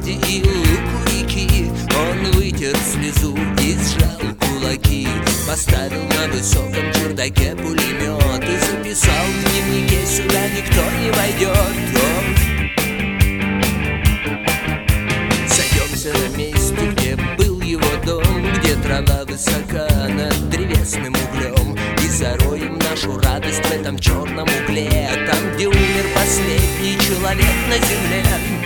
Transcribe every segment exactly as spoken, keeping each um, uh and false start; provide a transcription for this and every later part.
огороде и лук у реки. Он вытер слезу и сжал кулаки, поставил на высоком чердаке пулемет и записал в дневнике: сюда никто не войдет. Сойдемся на месте, где был его дом, где трава высока над древесным углем, и зароем нашу радость в этом черном угле, там, где умер последний человек на земле.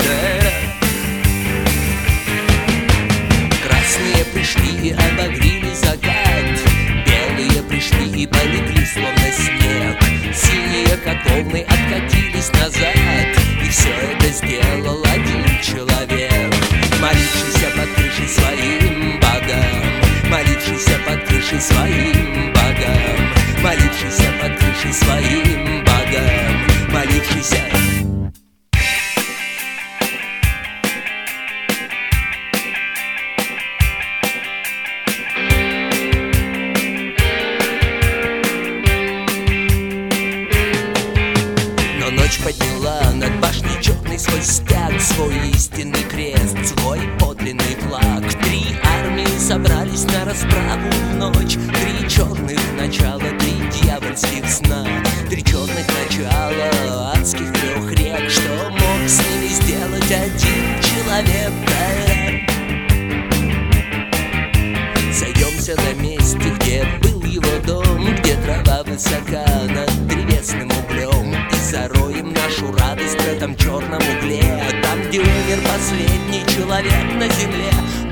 Красные пришли и обогрели закат, белые пришли и полегли словно снег, синие, как волны, откатились назад, и все это сделал один человек, молившийся под крышей своим богам, молившийся под крышей своим богам, молившийся под крышей своим богам, молившийся. Ночь подняла над башней черный свой стяг, свой истинный крест, свой подлинный флаг. Три армии собрались на расправу в ночь, три черных начала, три дьявольских сна, три черных начала адских трех рек. Что мог с ними сделать один человек? Сойдемся на месте, где был его дом, где трава высока над древесным углем, и зароем нашу радость в этом черном угле, там, где умер последний человек на земле.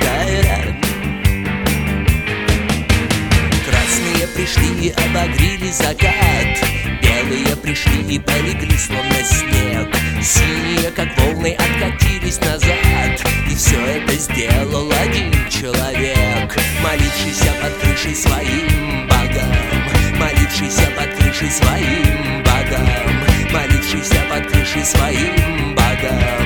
Красные пришли и обогрели закат, белые пришли и полегли словно снег, синие, как волны, откатились назад, и все это сделал один человек, молившийся под крышей своим богам, молившийся под крышей своим богам, молившийся под крышей своим богам.